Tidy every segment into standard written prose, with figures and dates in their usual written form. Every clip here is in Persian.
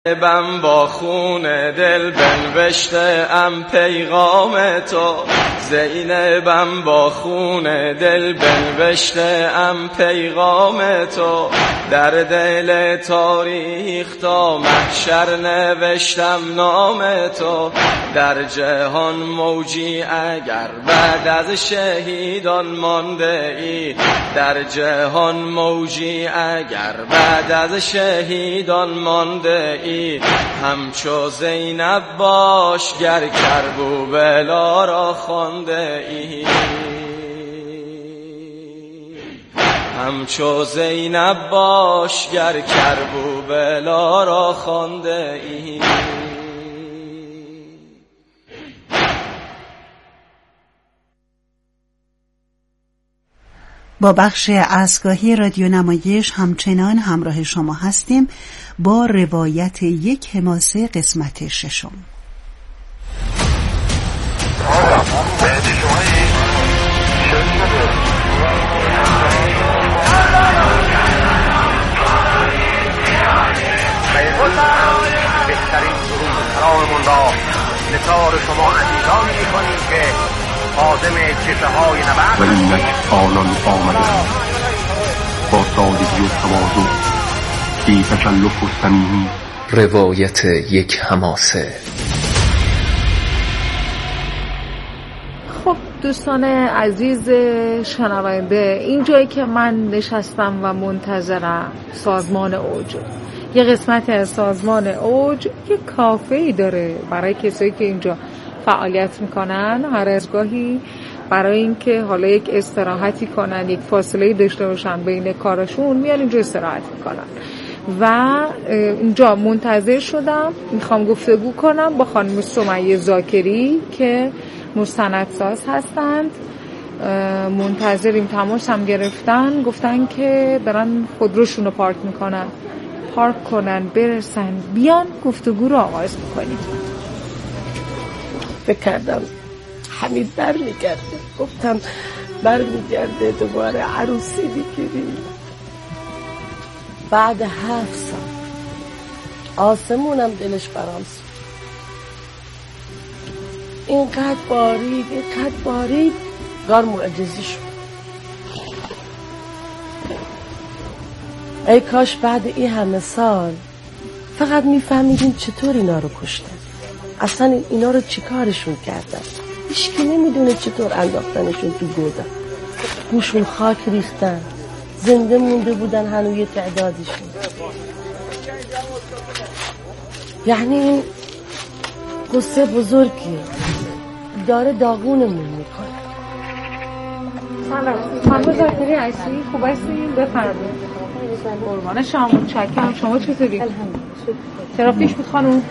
بم با خون دل بنوشته ام پیغام تو، زینبم با خون دل بنوشته ام پیغام تو، در دل تاریخ تا محشر نوشتم نام تو، در جهان موجی اگر بعد از شهیدان مانده ای، در جهان موجی اگر بعد از شهیدان مانده ای، همچو زینب باش گر کربلا را خوانده ای، همچو زینب باش گر کربلا را خوانده ای. با بخش عزاگاهی رادیو نمایش همچنان همراه شما هستیم با روایت یک حماسه قسمت ششم. بهترین سرورمون را نثار شما عزیزان می‌کنیم که آدم جبهه‌های نبرد و اینک آنان آمدند با سادگی و تواضع بی تکلف و صمیمی. روایت یک حماسه. خب دوستان عزیز شنونده، این جایی که من نشستم و منتظرم سازمان اوج، یه قسمت از سازمان اوج یه کافه‌ای داره برای کسایی که اینجا فعالیت میکنن، هر از گاهی برای اینکه حالا یک استراحتی کنن، یک فاصله داشته باشن بین کارشون، میان اینجا استراحت میکنن و اینجا منتظر شدم. میخوام گفتگو کنم با خانم سمیه زاکری که مستندساز هستند. منتظریم، تماس هم گرفتن، گفتن که دارن خودروشون رو پارک کنن برسن بیان گفتگو رو آغاز میکنیم. فکر کردم حمید برمیگرده، گفتم برمیگرده دوباره عروسی بگیریم. بعد 7 سال آسمونم دلش برام سوخت. اینقدر بارید گار معجزی شد. ای کاش بعد این همه سال فقط میفهمیدیم چطور اینا رو کشتن، اصلا اینا رو چی کارشون کردن. هیچکی نمیدونه چطور انداختنشون تو گودن، گوشون خاک ریختن، زنده مونده بودن هنوز یه تعدادشون. یعنی این قصه بزرگی داره داغونمون میکنه. سلام، خانم زاکری هستی؟ خوب هستی؟ بفرمایید. قربان شما، متشکرم. شما چطوری؟ چرا پیش بود خانم؟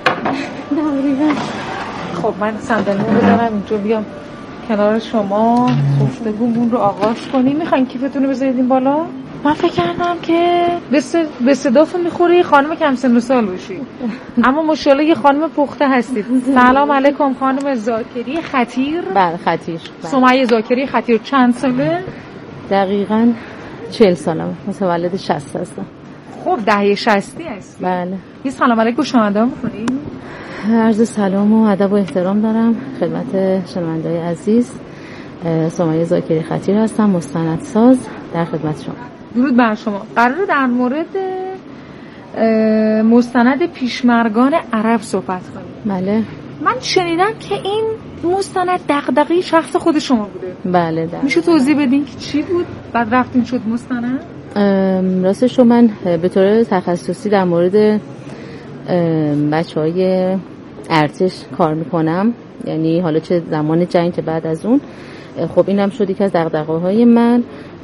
خب من صندلیمو بذارم اینجا بیام کنار شما، گفتگومون رو آغاز کنیم. میخواین کیفتون رو بذارید این بالا؟ من فکر کردم که به صداتون میخوره یه خانم کم سن و سال باشی، اما ماشاءالله یه خانم پخته هستید. سلام علیکم خانم زاکری خطیر. بله خطیر. سمیه زاکری خطیر. چند ساله؟ دقیقاً 40 سالم، متولد 60 هستم. خب دهه 60 هستی؟ بله. یه سلام علیکم شنونده می‌کنی؟ عرض سلام و ادب و احترام دارم خدمت شنونده‌های عزیز. سمیه زاکری خطیر هستم، مستندساز، در خدمت شما. درود بر شما. قراره در مورد مستند پیشمرگان عرب صحبت کنیم. بله. من شنیدم که این مستند دغدغه شخص خود شما بوده. بله. میشه توضیح بدین که چی بود بعد رفتین شد مستند؟ راستش رو من به طور تخصصی در مورد بچه‌های ارتش کار میکنم، یعنی حالا چه زمان جنگ چه بعد از اون. خب اینم شد یکی از دغدغه‌های من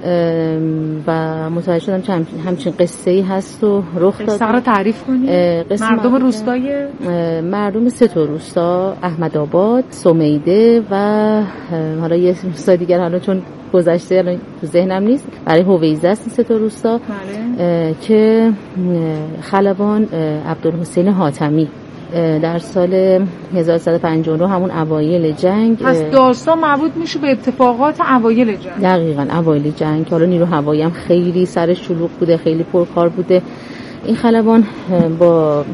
و متوجه شدم که همچین قصه‌ای هست و رخ داد. قصه رو تعریف کنید. مردم روستای مردم 3 تا روستا، احمدآباد، سمیده و حالا یه روستا دیگر، حالا چون گذشته الان تو ذهنم نیست، برای هویزه است 3 تا روستا. بله. که خلبان عبدالحسین حاتمی در سال 1159 همون اوایل جنگ. پس داستان مربوط میشه به اتفاقات اوایل جنگ. دقیقاً اوایل جنگ. حالا نیرو هوایی هم خیلی سرش شلوغ بوده، خیلی پرکار بوده. این خلبان با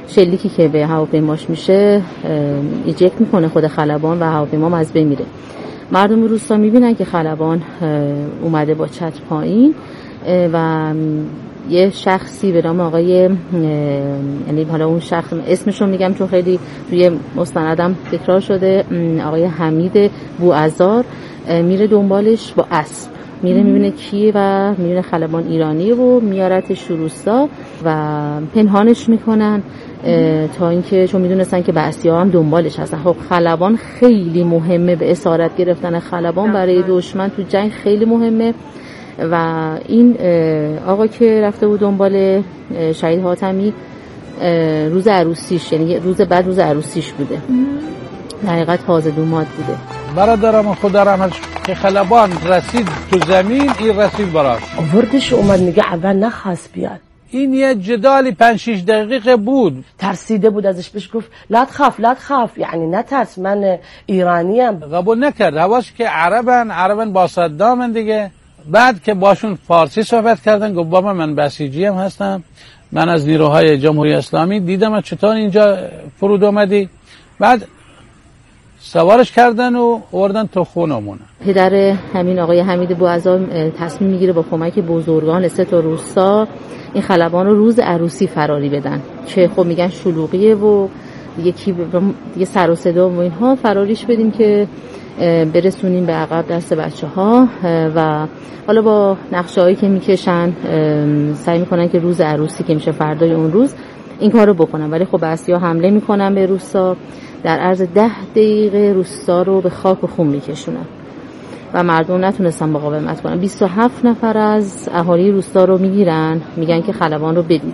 شلیکی که به هواپیماش میشه ایجکت میکنه خود خلبان و هواپیما از بین میره. مردم روستا میبینن که خلبان اومده با چتر پایین و یه شخصی به نام آقای، یعنی حالا اون شخص اسمش رو میگم چون خیلی توی مستندم تکرار شده، آقای حمید بوعزار میره دنبالش با اسب، میره میبینه کیه و میبینه خلبان ایرانیه و میارتش روستا و پنهانش میکنن تا اینکه چون میدونستن که بعثی‌ها هم دنبالش هستن. خب خلبان خیلی مهمه، به اسارت گرفتن خلبان برای دشمن تو جنگ خیلی مهمه و این آقا که رفته بود دنبال شهید حاتمی روز عروسیش، یعنی روز بعد روز عروسیش بوده، حقیقت تازه دوماد بوده. برادرم خدا رحمتش که خلبان رسید تو زمین، این رسید براش وردش اومد میگه اول نخواست بیاد. این یه جدالی 5-6 دقیقه بود، ترسیده بود ازش، بهش گفت لا تخاف یعنی نترس من ایرانیم. قبول نکرد، حواش که عربن با صدامن دیگه. بعد که باشون فارسی صحبت کردن گفت بابا من بسیجی هم هستم، من از نیروهای جمهوری اسلامی، دیدم چطور اینجا فرود اومدی. بعد سوارش کردن و آوردن تو خونمون. پدر همین آقای حمید بوعزار تصمیم میگیره با کمک بزرگان 3 تا روستا این خلبان رو روز عروسی فراری بدن که خب میگن شلوغیه و دیگه سر و صدا و اینها، فراریش بدیم که برسونیم به عقب دست بچه‌ها و حالا با نقشه‌هایی که میکشن سعی میکنن که روز عروسی که میشه فردای اون روز این کارو بکنن. ولی خب بعثی‌ها حمله میکنن به روستا، در عرض 10 دقیقه روستا رو به خاک و خون میکشونن و مردم نتونستن مقاومت کنن. 27 نفر از اهالی روستا رو میگیرن، میگن که خلبان رو بدید،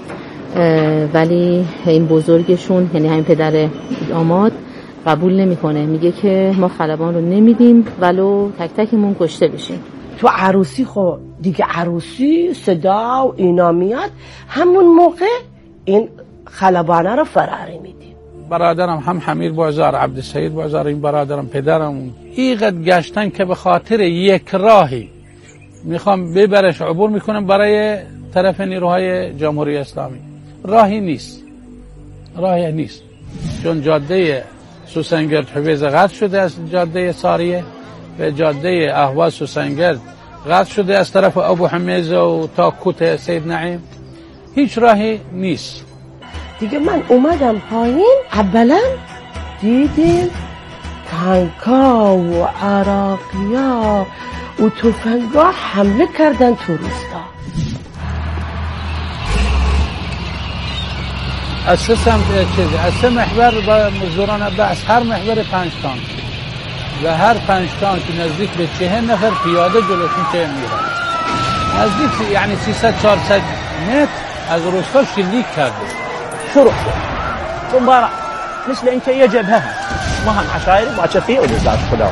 ولی این بزرگشون یعنی همین پدر داماد قبول نمیکنه، میگه که ما خلبان رو نمیدیم ولو تک تکمون کشته بشیم. تو عروسی خب دیگه عروسی صدا و اینا میاد، همون موقع این خلبانه رو فراری میدیم. برادرم هم حمید بوعزار، عبدالسید بوعزار، این برادرم پدرم اینقدر گشتن که به خاطر یک راهی میخوام ببرش عبور میکنم برای طرف نیروهای جمهوری اسلامی. راهی نیست چون جاده سوسنگرد حویز قطع شده از جاده ساریه و جاده اهواز سوسنگرد قطع شده از طرف ابو حمیزه و تا کوت سید نعیم، هیچ راهی نیست دیگه. من اومدم پایین، اولا دیدیم تانکا و عراقیا و تفنگا حمله کردن تو روستا. از سه محور با مزدوران بحث، هر محور 5 تانک و هر 5 تانک نزدیک به 40 نفر پیاده جلوشون که میرن، نزدیک یعنی 300-400 متر از روستا شلیک کرده. شروع ثم مثل اینکه یه جبهه ما هم عشایر با چفی و دزداش خدا.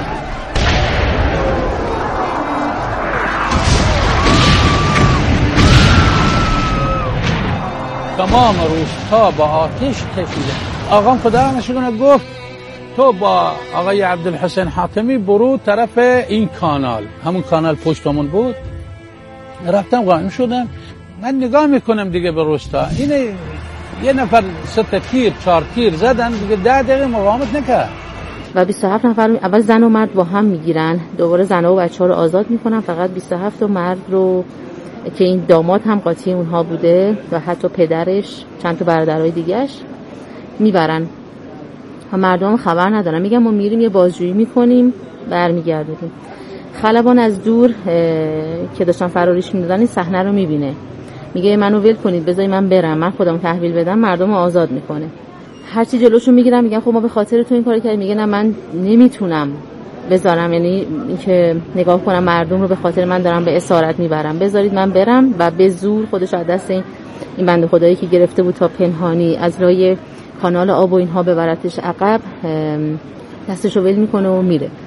تمام روستا با آتش کشیده. آقام خدا نشونه گفت تو با آقای عبدالحسین حاتمی برو طرف این کانال، همون کانال پشتمون بود. رفتم قائم شدم، من نگاه میکنم دیگه به روستا، اینه یه نفر 3 تیر 4 تیر زدن دیگه، 10 دقیقه مقاومت نکرد و 27 نفر اول زن و مرد با هم میگیرن، دوباره زن و بچه‌ها رو آزاد میکنن، فقط 27 مرد رو که این داماد هم قاطی اونها بوده و حتی پدرش چند تا برادرای دیگه‌اش میبرن و مردم خبر ندارن، میگن ما میریم یه بازجویی میکنیم برمیگردیم. خلبان از دور که داشتن فراریش میدادن این صحنه رو میبینه، میگه منو ول کنید بذاری من برم، من خودم تحویل بدم، مردم رو آزاد میکنه. هرچی جلوشو میگیرن میگن خب ما به خاطر تو این کارو کردیم، میگه نه من نمیتونم بذارم، یعنی اینکه نگاه کنم مردم رو به خاطر من دارم به اسارت میبرم، بذارید من برم و به زور خودش از دست این بنده خدایی که گرفته بود تا پنهانی از راه کانال آب و اینها ببرتش عقب، دستشو ول میکنه و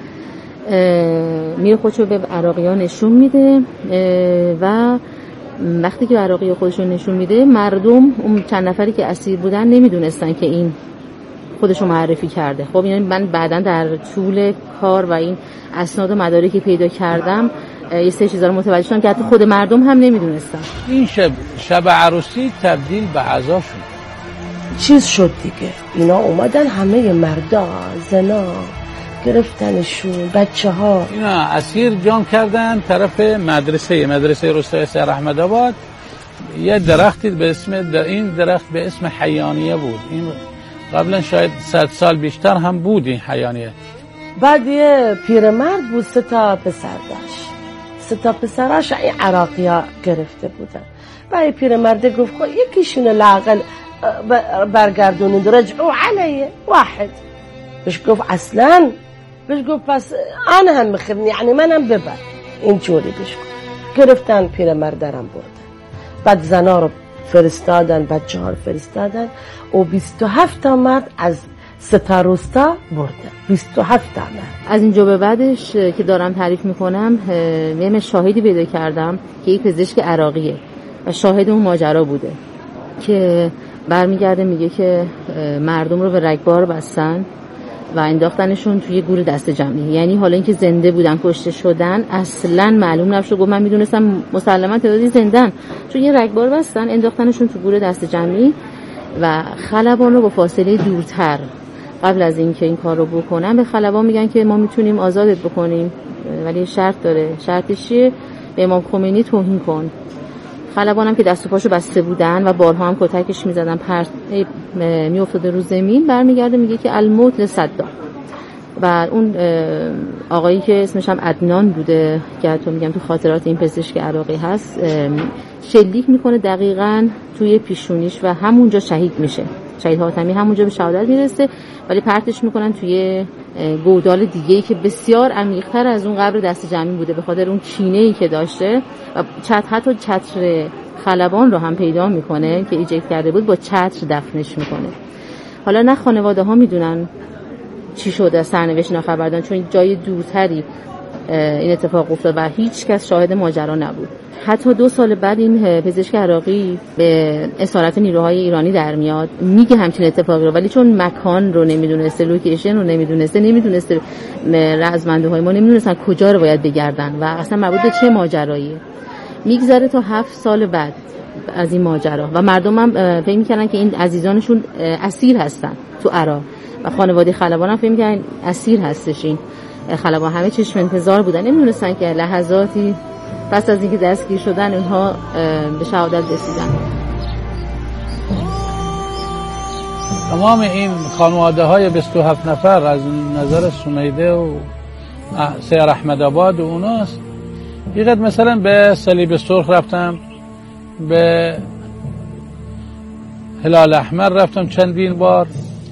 میره خودشو به عراقیان نشون میده و وقتی که عراقی خودشون نشون میده، مردم اون چند نفری که اسیر بودن نمیدونستن که این خودشو معرفی کرده. خب یعنی من بعداً در طول کار و این اسناد و مدارکی پیدا کردم یه سری چیزا رو متوجه شدم که حتی خود مردم هم نمیدونستن. این شب عروسی تبدیل به عزا شد. چیز شد دیگه. اینا اومدن همه مردا زنا گرفتنشون، بچه ها اینا اسیر جام کردن طرف مدرسه روستای سر احمد آباد. یه درختی به اسم این درخت به اسم حیانیه بود. این قبلا شاید 100 سال بیشتر هم بود این حیانیه. بعد یه پیرمرد بود 3 تا پسر داشت. 3 تا پسراش این عراقی ها گرفته بودن. و یه پیرمرد گفت خب یکیشون لااقل برگردونید رجعوا علیه واحد. بهش گفت اصلا، بهش گفت پس آن هم میخیرنی یعنی منم ببر. اینجوری بهش گفت. گرفتن پیرمرد رم بردن. بعد زنا رو فرستادن، بچه ها رو فرستادن و 27 تا مرد از 3 تا روستا بردن. 27 تا مرد. از اینجا به بعدش که دارم تعریف میکنم یه شاهدی پیدا کردم که یک پزشک عراقیه و شاهد اون ماجرا بوده که برمیگرده میگه که مردم رو به رگبار بستن و انداختنشون توی گور دست جمعی. یعنی حالا اینکه زنده بودن کشته شدن اصلا معلوم نشد. گفت من میدونستم مسلما تعدادی زندن، چون یه رگبار بستن انداختنشون تو گور دست جمعی و خلبان رو با فاصله دورتر قبل از اینکه این کار رو بکنن به خلبان میگن که ما میتونیم آزادت بکنیم ولی شرط داره. شرطش چیه؟ به امام خمینی توهین کن. خلبان هم که دست و پاشو بسته بودن و بارها هم کتکش میزدن، میافتاده رو زمین، برمیگرده میگه که الموت لصدام. و اون آقایی که اسمش هم عدنان بوده که تو میگم تو خاطرات این پزشک عراقی هست، شلیک میکنه دقیقاً توی پیشونیش و همونجا شهید میشه. شهید حاتمی همونجا به شهادت میرسه، ولی پرتش میکنن توی گودال دیگه‌ای که بسیار عمیق‌تر از اون قبر دست جمعی بوده به خاطر اون کینه‌ای که داشته. و حتی چتر خلبان رو هم پیدا میکنه که ایجکت کرده بود، با چتر دفنش میکنه. حالا نه خانواده ها میدونن چی شده، سرنوشت ناخبردارن، چون جای دورتری این اتفاق افتاد و هیچ کس شاهد ماجرا نبود. حتی 2 سال بعد این پزشک عراقی به اسارت نیروهای ایرانی در میاد، میگه همچین اتفاقی رو، ولی چون مکان رو نمیدونسته، لوکیشن رو نمیدونسته رزمنده ما نمیدونستن کجا رو باید بگردن و اصلا مربوط به چه ماجراییه. میگذره تا 7 سال بعد از این ماجرا و مردم هم فکر میکنن که این عزیزانشون اسیر هستن تو عراق و خانواده خلبان هم فکر میکنن اسیر هستش. این خلبان همه چشم انتظار بودن، نمیدونستن که لحظاتی پس از اینکه دستگیر شدن اونها به شهادت رسیدن. تمام این خانواده های 27 نفر از نظر سمیده و سیر احمد آباد و اوناست. یقدر مثلا به صلیب سرخ رفتم، به هلال احمر رفتم چندین بار،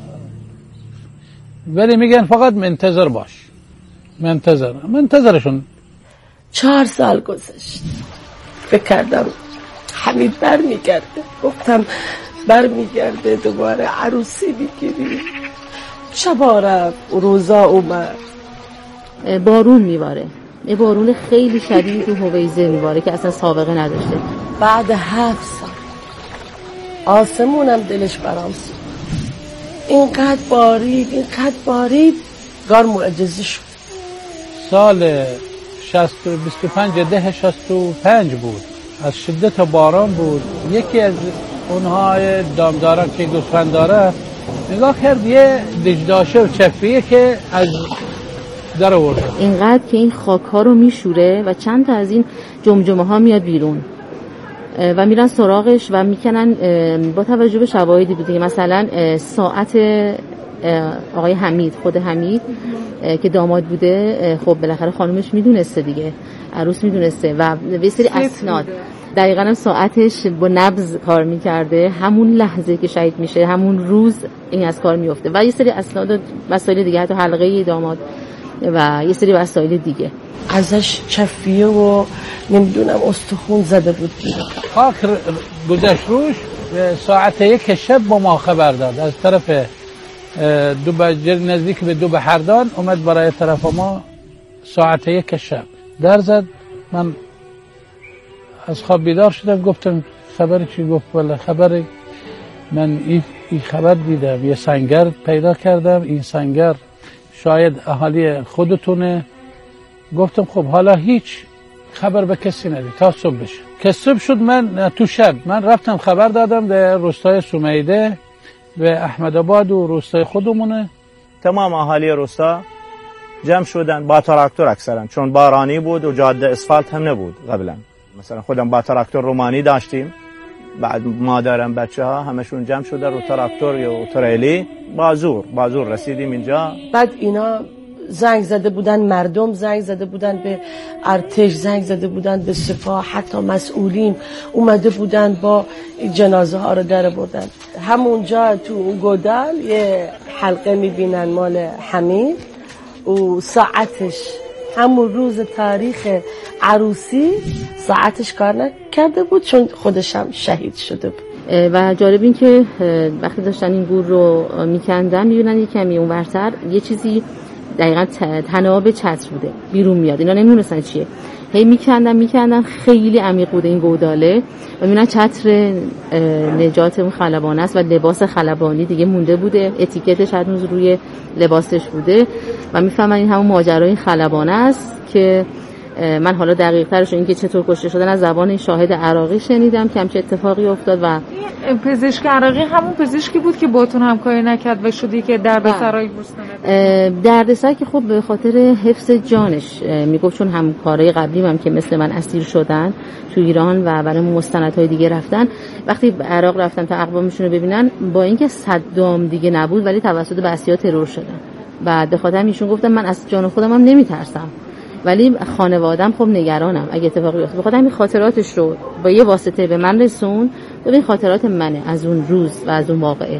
ولی میگن فقط منتظر باش. منتظرشون 4 سال گذشت. فکر کردم حمید برمیگرده، گفتم برمیگرده دوباره عروسی میگیریم. شبا رفت، روزا اومد، بارون میباره، یه بارون خیلی شدید تو هویزه میباره که اصلا سابقه نداشته. بعد 7 سال آسمونم دلش برام سوخت. اینقدر بارید گار معجزه شد. سال 25 ده 65 بود، از شدت باران بود. یکی از اونهای دامداران که گوسفند داره نگاه کرد، یه دجداشه و چفیه که از در آورده. اینقدر که این خاک ها رو میشوره و چند تا از این جمجمه ها میاد بیرون و میرن سراغش و میکنن. با توجه به شواهدی بوده که مثلا ساعت آقای حمید، خود حمید که داماد بوده، خب بالاخره خانومش میدونسته دیگه، عروس میدونسته و به سری اسناد دقیقاً هم ساعتش با نبض کار میکرده. همون لحظه که شهید میشه همون روز این از کار میفته و یه سری اسناد و وسایل دیگه، حتی حلقه داماد و یه سری وسایل دیگه. ازش چفیه و نمیدونم استخون زده بود. خاک گذشت روش. ساعت 1 شب با ما خبر داد از طرف نزدیک به 2 بهردان، اومد برای طرف ما ساعت 1 شب در زد. من از خواب بیدار شدم، گفتم خبر چی؟ گفت والا خبر من این خبر دیدم، یه سنگر پیدا کردم، این سنگر شاید اهالی خودتونه. گفتم خب حالا هیچ خبر به کسی ندید تا صبح بشه. که صبح شد، من تو شب من رفتم خبر دادم در روستای سمیده به احمدآباد و روستای خودمونه. تمام اهالی روستا جمع شدن با تراکتور اکثرا، چون بارانی بود و جاده اسفالت هم نبود قبلا. مثلا خودم با تراکتور رومانی داشتیم، بعد مادرم بچه ها همشون جمع شده رو تراکتور یا تریلی بازور رسیدیم اینجا. بعد اینا زنگ زده بودن، مردم زنگ زده بودن به ارتش، زنگ زده بودن به سپاه، حتی مسئولین اومده بودن با جنازه ها رو در بردن. همونجا تو اون گودال یه حلقه میبینن مال حمید و ساعتش همون روز تاریخ عروسی ساعتش کار نکرده بود چون خودش هم شهید شده بود. و جالب این که وقتی داشتن این گور رو میکندن میبینن یه کمی اونورتر یه چیزی دقیقا تناب چتر بوده بیرون میاد، اینا نمیدونستن چیه، هی میکندن خیلی عمیق بوده این گوداله و میبینن چتر نجات اون خلبانه است و لباس خلبانی دیگه مونده بوده، اتیکتش هنوز روی لباسش بوده و میفهمن این همون ماجرای خلبانه است که من حالا دقیق ترش این که چطور کشته شدن از زبان این شاهد عراقی شنیدم که همچه اتفاقی افتاد. و پزشک عراقی همون پزشکی بود که باتون همکاری نکرد و شدی که دردسرای مستند دردسر که خب به خاطر حفظ جانش میگفت، چون همکارای قبلیم هم که مثل من اسیر شدن تو ایران و برای مستندهای دیگه رفتن، وقتی عراق رفتن تا اقوامشون رو ببینن با اینکه صدام دیگه نبود ولی توسط بعثی‌ها ترور شدن. بعد به خاطر ایشون گفتم من از جان خودم هم نمیترسم ولی خانواده‌ام خب نگرانم اگه اتفاقی بیفته. بخاطر همین خاطراتش رو با یه واسطه به من رسون، ببین خاطرات منه از اون روز و از اون واقعه.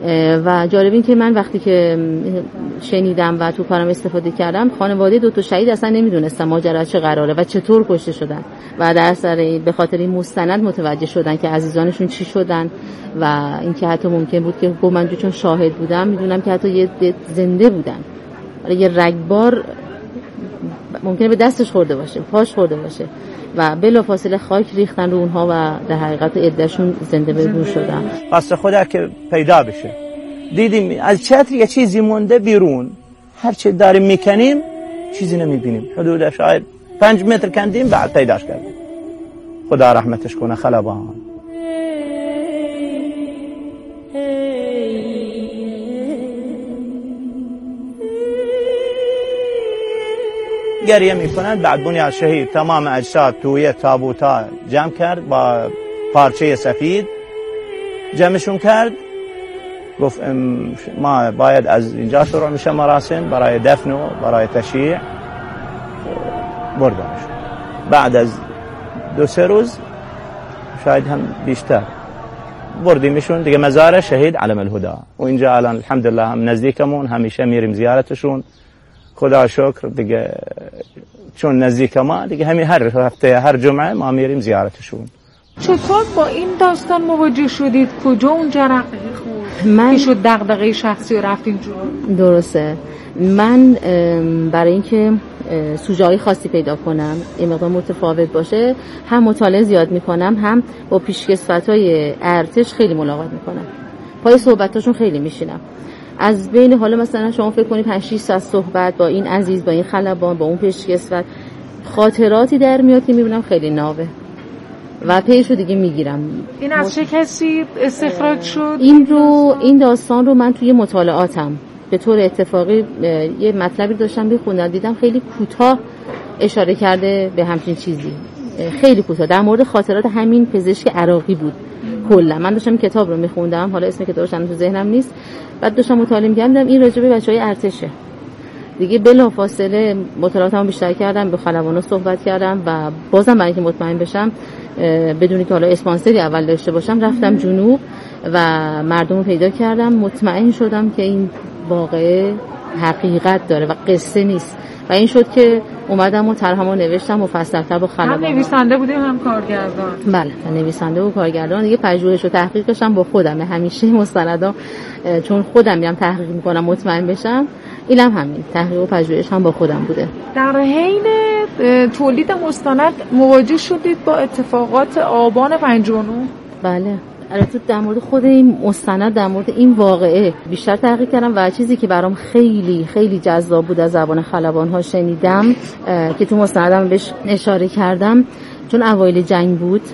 و جالب این که من وقتی که شنیدم و تو کارم استفاده کردم، خانواده 2 تا شهید اصلا نمیدونستن ماجرا چه قراره و چطور کشته شدن و در اثر به خاطر این مستند متوجه شدن که عزیزانشون چی شدن و اینکه حتی ممکن بود که من چون شاهد بودم میدونم که حتی یه زنده بودن، یه رگبار ممکنه به دستش خورده باشه، پاش خورده باشه و بلافاصله خاک ریختن رو اونها و در حقیقت عده‌شون زنده به گور شدن. قصد خدا که پیدا بشه. دیدیم از چتر یه چیزی مونده بیرون، هر چی داریم میکنیم چیزی نمیبینیم، حدود شاید 5 متر کندیم بعد پیداش کردیم. خدا رحمتش کنه خلبان. گریه میکنند. بعد بنیاد شهید تمام اجساد توی تابوتا جمع کرد، با پارچه سفید جمعشون کرد، گفت ما باید از اینجا شروع میشه مراسم برای دفن و برای تشییع. بردنش بعد از 2-3 روز شاید هم بیشتر بردیمشون دیگه مزار شهید علم الهدا و اینجا الان الحمدلله هم نزدیکمون، همیشه میریم زیارتشون. خدا شکر دیگه چون نزدیک ما دیگه همین هر هفته هر جمعه ما میریم زیارتشون. چطور با این داستان مواجه شدید؟ کجا اون جرقه خورد؟ من شد دغدغه شخصی و رفتین جلو؟ درسته. من برای اینکه سوژه‌های خاصی پیدا کنم این مقدار متفاوت باشه، هم مطالعه زیاد میکنم، هم با پیشکسوتای ارتش خیلی ملاقات میکنم، پای صحبتاشون خیلی میشینم. از بین حالا مثلا شما فکر کنید 5-6 ساعت صحبت با این عزیز، با این خلبان، با اون پیشکسوت، خاطراتی در میاد که میبینم خیلی ناوه و پیشو دیگه میگیرم. این از چه کسی استخراج شد؟ این داستان رو من توی مطالعاتم به طور اتفاقی یه مطلبی داشتم بخوندم، دیدم خیلی کوتاه اشاره کرده به همچین چیزی، خیلی کوتاه در مورد خاطرات همین پزشک عراقی بود. کلا من داشتم کتاب رو میخوندم، حالا اسم کتابش تو ذهنم نیست، بعد داشتم مطالعه می‌کردم این راجع به بچهای ارتشه دیگه. بلافاصله مطالعاتمو بیشتر کردم، به خلبانا صحبت کردم و بازم برای اینکه مطمئن بشم بدون که حالا اسپانسری اول داشته باشم رفتم جنوب و مردم رو پیدا کردم، مطمئن شدم که این واقعه حقیقت داره و قصه نیست و این شد که اومدم و طرحمو نوشتم مفصل‌تر با خلبانا. هم نویسنده بودیم هم کارگردان. بله، نویسنده و کارگردان دیگه. پژوهش و تحقیقش هم با خودم، همیشه مستندا چون خودم میام تحقیق میکنم مطمئن بشم، اینم همین تحقیق و پژوهش هم با خودم بوده. در حین تولید مستند مواجه شدید با اتفاقات آبان 59؟ بله، البته در مورد خود این مستند، در مورد این واقعه بیشتر تحقیق کردم و چیزی که برام خیلی خیلی جذاب بود از زبان خلبان‌ها شنیدم که تو مستندم بهش اشاره کردم، چون اوایل جنگ بود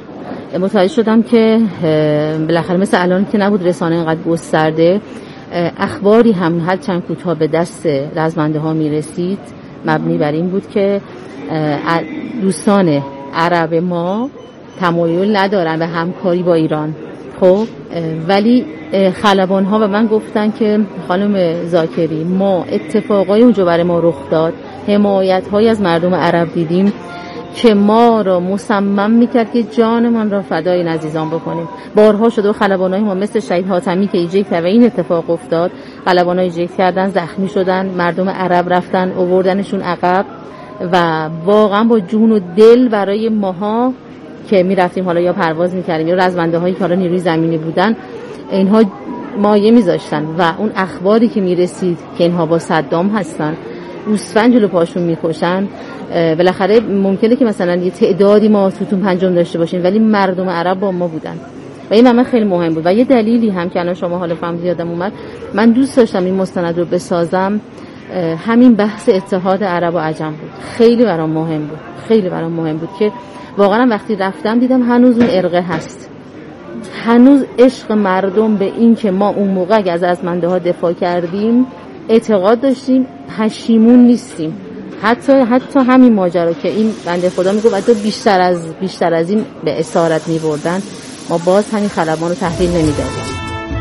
متوجه شدم که بالاخره مثل الان که نبود رسانه اینقدر گسترده، اخباری هم هر چند کوتاه به دست رزمنده ها میرسید مبنی بر این بود که دوستان عرب ما تمایل ندارن به همکاری با ایران. خب ولی خلبان ها به من گفتن که خانم زاکری ما اتفاقای اونجا برای ما رخ داد، حمایت های از مردم عرب دیدیم که ما را مصمم میکرد که جانمان را فدای عزیزان بکنیم. بارها شده و خلبانای ما مثل شهید حاتمی که ایجکت و این اتفاق افتاد، خلبانای ایجکت کردن، زخمی شدن، مردم عرب رفتن آوردنشون عقب و واقعا با جون و دل برای ماها که میرفتیم حالا یا پرواز میکردیم یا رزمنده هایی که حالا نیروی زمینی بودن اینها مایه میذاشتن و اون اخباری که میرسید که اینها با صدام هستن گوسفند جلو پاشون میکشن، بالاخره ممکنه که مثلا یه تعدادی ما توتون پنجم داشته باشیم ولی مردم عرب با ما بودن و این من خیلی مهم بود. و یه دلیلی هم که الان شما حالا فهمیدید یادم اومد، من دوست داشتم این مستند رو بسازم، همین بحث اتحاد عرب و عجم بود. خیلی برام مهم بود که واقعا وقتی رفتم دیدم هنوز اون ارقه هست، هنوز عشق مردم به این که ما اون موقع اگه از رزمنده ها دفاع کردیم اعتقاد داشتیم، پشیمون نیستیم. حتی همین ماجرا که این بنده خدا میگه حتی بیشتر از این به اسارت میبردن، ما باز همین خلبان رو تحویل نمیدادیم.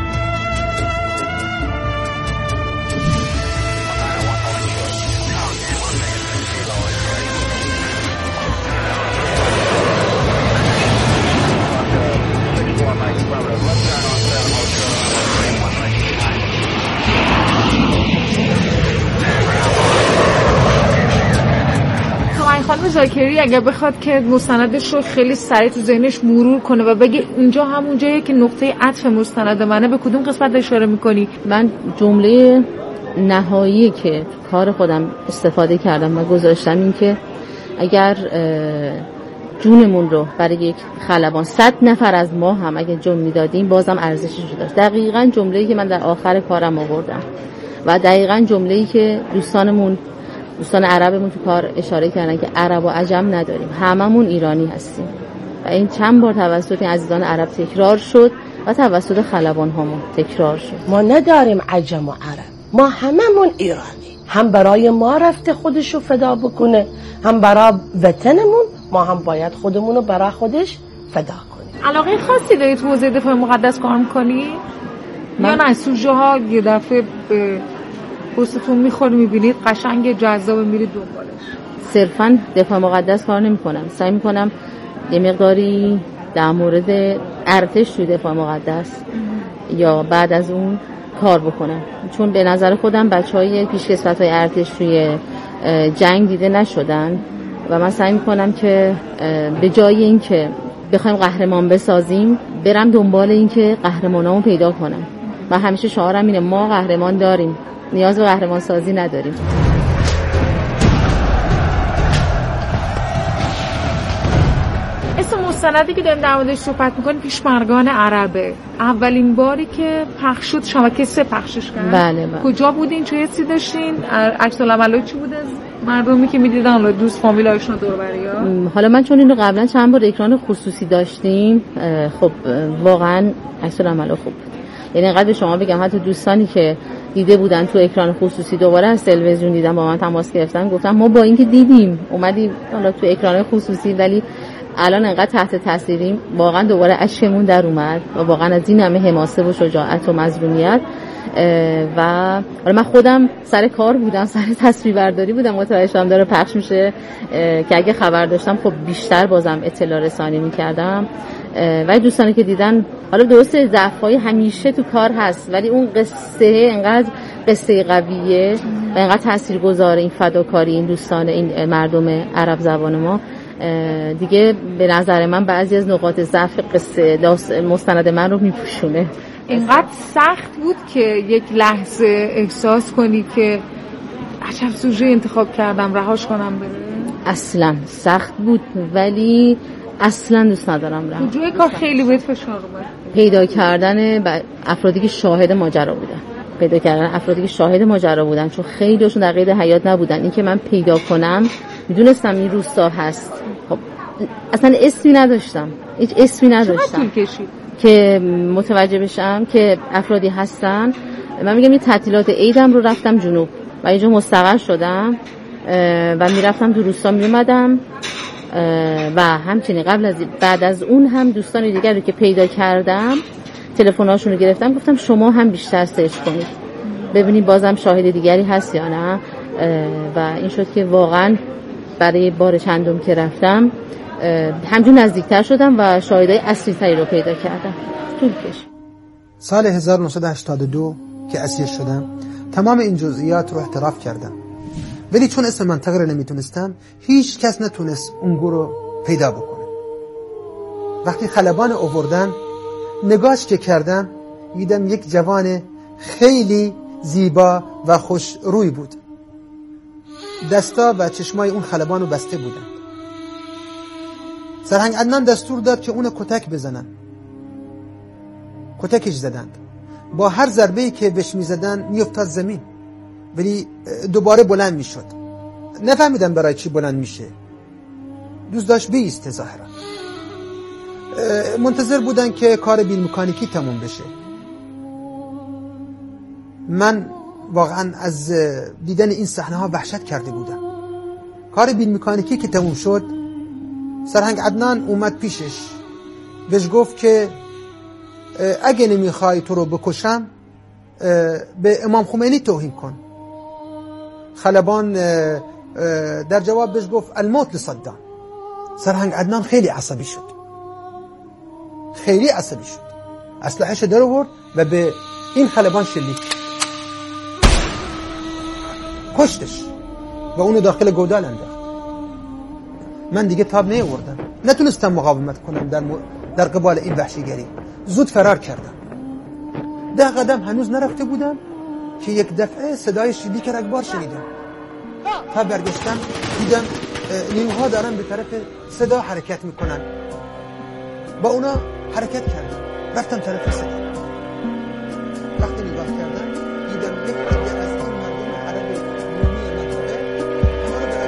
خانم زاکری اگر بخواد که مستندش رو خیلی سریع تو ذهنش مرور کنه و بگه اینجا همون جاییه که نقطه عطف مستند منه، به کدوم قسمت اشاره میکنی؟ من جمله نهایی که تو کار خودم استفاده کردم و گذاشتم این که اگر جونمون رو برای یک خلبان 100 نفر از ما هم اگه جون میدادیم بازم ارزشش رو داشت. دقیقاً جمله‌ای که من در آخر کارم آوردم و دقیقاً جمله‌ای که دوستان عربمون تو کار اشاره کردن که عرب و عجم نداریم، هممون ایرانی هستیم و این چند بار توسط عزیزان عرب تکرار شد و توسط خلبان هامون تکرار شد. ما نداریم عجم و عرب، ما هممون ایرانی، هم برای ما رفته خودشو فدا بکنه، هم برای وطنمون، ما هم باید خودمونو برای خودش فدا کنیم. علاقه خاصی داری تو حوزه دفاع مقدس کار میکنی؟ یا نه سوژه ها یه دفعه به پستتون میخوره میبینید قشنگ جذاب میرید دنبالش؟ صرفا دفاع مقدس کار نمیکنم، سعی میکنم یه مقداری در مورد ارتش توی دفاع مقدس یا بعد از اون کار بکنم، چون به نظر خودم بچهای پیشکسوت‌های ارتش توی جنگ دیده نشدن و من سعی میکنم که به جای این که بخوایم قهرمان بسازیم برم دنبال این که قهرمانامو پیدا کنم. و همیشه شعارم اینه ما قهرمان داریم، نیاز به قهرمان سازی نداریم. اسم مستندی که داریم در موردش صحبت می‌کنیم پیشمرگان عربه. اولین باری که پخش شد شبکه 3 پخشش کرد. بله. کجا بودین؟ چه حسی داشتین؟ عکس العملات چی بود از مردمی که می‌دیدن، دوست فامیل آشنا دور و بریا؟ حالا من چون اینو قبلا چند بار اکران خصوصی داشتیم، خب واقعا عکس العملات خوب بود. یعنی اینقدر به شما بگم حتی دوستانی که دیده بودن تو اکران خصوصی دوباره از تلویزیون دیدن با من تماس گرفتن، گفتن ما با اینکه دیدیم اومدیم حالا تو اکران خصوصی ولی الان انقدر تحت تاثیریم، واقعا دوباره اشکمون در اومد و واقعا از این همه حماسه و شجاعت و مظلومیت. و حالا من خودم سر کار بودم، سر تصویربرداری بودم، متوجه شدم داره پخش میشه که اگه خبر داشتم خب بیشتر بازم اطلاع رسانی میکردم. ولی دوستانی که دیدن، حالا درسته ضعف‌های همیشه تو کار هست ولی اون قصه انقدر قصه قویه و انقدر تاثیرگذاره، این فداکاری این دوستان، این مردم عرب زبان ما دیگه به نظر من بعضی از نقاط ضعف قصه مستند من رو میپوشونه. اینقدر سخت بود که یک لحظه احساس کنی که عجب سوژه انتخاب کردم رهاش کنم بره؟ اصلا سخت بود ولی اصلا دوست ندارم رها. کجای کار خیلی بهت فشار اومد؟ پیدا کردن افرادی که شاهد ماجرا بودن، چون خیلیشون در قید حیات نبودن. این که من پیدا کنم، میدونستم این روستا هست، خب اصلا اسمی نداشتم، هیچ اسمی نداشتم. چقدر طول کشید که متوجه بشم که افرادی هستن؟ من میگم یه تعطیلات عیدم رو رفتم جنوب و اینجا مستقر شدم و میرفتم تو روستا میومدم و همچنین بعد از اون هم دوستان دیگر رو که پیدا کردم تلفن‌هاشون رو گرفتم، گفتم شما هم بیشتر سرچ کنید ببینید بازم شاهد دیگری هست یا نه. و این شد که واقعا برای بار چندم که رفتم همجور نزدیکتر شدم و شاهدای اصلی تری رو پیدا کردم. طول کشید. سال 1982 که اسیر شدم تمام این جزئیات رو اعتراف کردم، ولی چون اسم منطقه رو نمیتونستم هیچ کس نتونست اون گروه رو پیدا بکنه. وقتی خلبان آوردن نگاهش که کردم دیدم یک جوان خیلی زیبا و خوش روی بود. دستا و چشمای اون خلبان رو بسته بودن. سرهنگ عدنان دستور داد که اون کتک بزنن. کتکش زدند. با هر ضربه‌ای که بهش می‌زدن میافتاد زمین، ولی دوباره بلند میشد. نفهمیدم برای چی بلند میشه. دوست داشت بیسته ظاهرا. منتظر بودن که کار بیل مکانیکی تموم بشه. من واقعا از دیدن این صحنه ها وحشت کرده بودم. کار بیل مکانیکی که تموم شد سرهنگ عدنان اومد پیشش، بهش گفت که اگه نمیخوای تو رو بکشم به امام خمینی توهین کن. خلبان در جواب بهش گفت الموت لصدام. سرهنگ عدنان خیلی عصبی شد، اسلحه‌اش در آورد و به این خلبان شلیک کشتش و اونو داخل گودال انداخت. من دیگه تاب نیاوردم، نتونستم مقاومت کنم در قبال این وحشیگری. زود فرار کردم. 10 قدم هنوز نرفته بودم که یک دفعه صدای شلیک رگبار شنیدم. تا برگشتم دیدم نیروها دارن به طرف صدا حرکت میکنن. با اونا حرکت کردم، رفتم طرف صدا. وقتی نگاه کردم دیدم یک عده از این مردم عرب رومی منطقه همه رو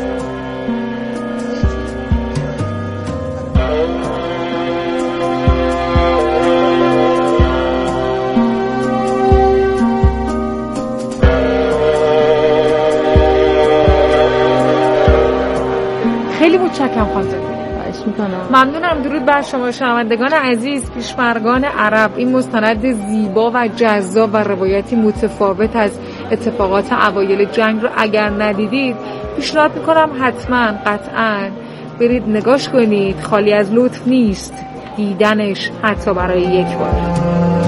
خیلی متشکرم خانم. ممنونم. درود بر شما شنوندگان عزیز. پیشمرگان عرب، این مستند زیبا و جذاب و روایتی متفاوت از اتفاقات اوایل جنگ رو اگر ندیدید پیشنهاد میکنم حتما قطعا برید نگاش کنید. خالی از لطف نیست دیدنش حتی برای یک بار.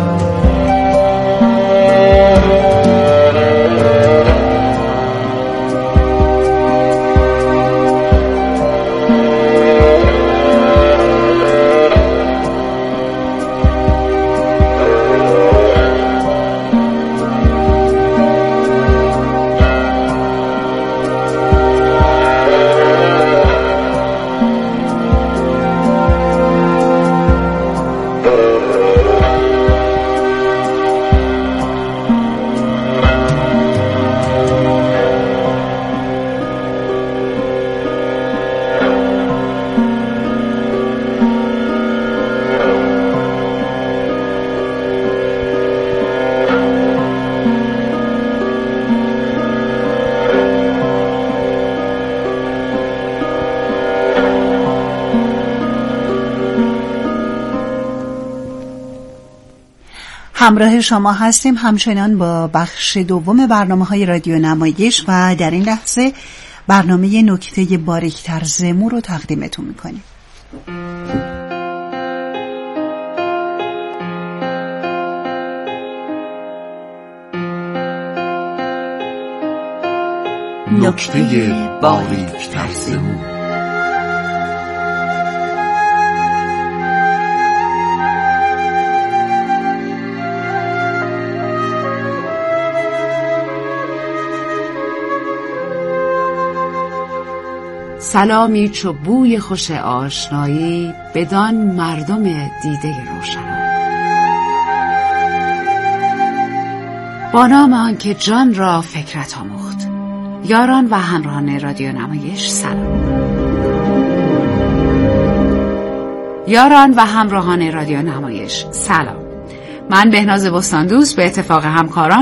همراه شما هستیم همچنان با بخش دوم برنامه‌های رادیو نمایش و در این لحظه برنامه نکته باریک‌تر زمو رو تقدیمتون می‌کنیم. نکته باریک‌تر زمو. سلامی چو بوی خوش آشنایی بدان مردم دیده روشن. با نام آنکه جان را فکرت آموخت. یاران و همراهان رادیو نمایش سلام. یاران و همراهان رادیو نمایش، سلام. من بهناز بستاندوست به اتفاق همکاران